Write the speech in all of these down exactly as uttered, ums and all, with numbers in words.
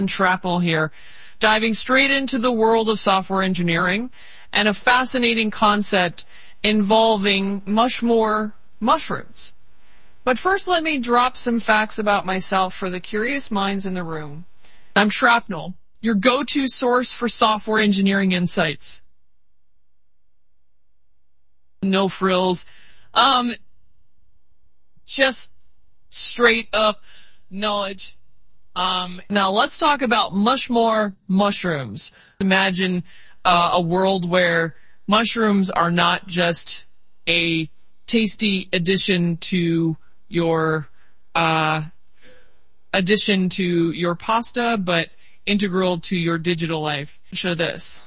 Shrapnel here, diving straight into the world of software engineering and a fascinating concept involving much more mushrooms. But first, let me drop some facts about myself for the curious minds in the room. I'm Shrapnel, your go-to source for software engineering insights. No frills. Um, just straight up knowledge. Um, now let's talk about much more mushrooms. Imagine uh, a world where mushrooms are not just a tasty addition to your uh, addition to your pasta, but integral to your digital life. Show this.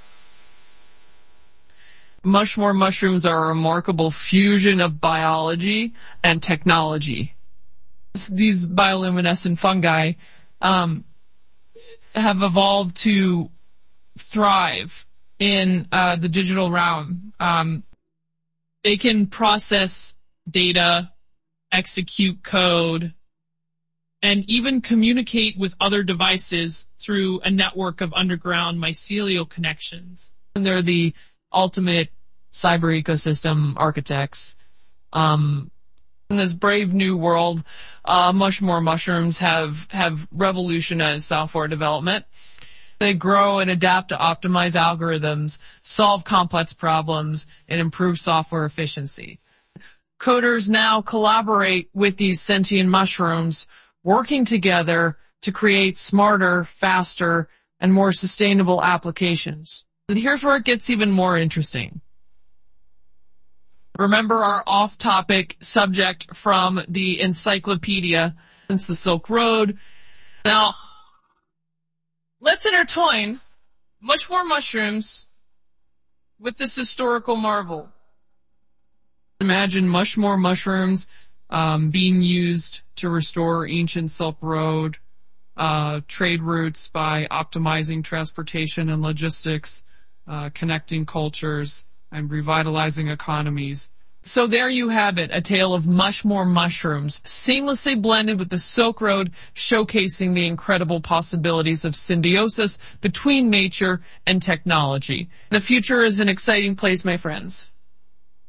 Much more mushrooms are a remarkable fusion of biology and technology. These bioluminescent fungi Um, have evolved to thrive in uh, the digital realm. Um, they can process data, execute code, and even communicate with other devices through a network of underground mycelial connections. And they're the ultimate cyber ecosystem architects. Um, In this brave new world, uh, much more mushrooms have, have revolutionized software development. They grow and adapt to optimize algorithms, solve complex problems, and improve software efficiency. Coders now collaborate with these sentient mushrooms, working together to create smarter, faster, and more sustainable applications. And here's where it gets even more interesting. Remember our off-topic subject from the encyclopedia, since the Silk Road. Now, let's intertwine much more mushrooms with this historical marvel. Imagine much more mushrooms um, being used to restore ancient Silk Road uh, trade routes by optimizing transportation and logistics, uh, connecting cultures, and revitalizing economies. So there you have it, a tale of much more mushrooms, seamlessly blended with the Silk Road, showcasing the incredible possibilities of symbiosis between nature and technology. The future is an exciting place, my friends.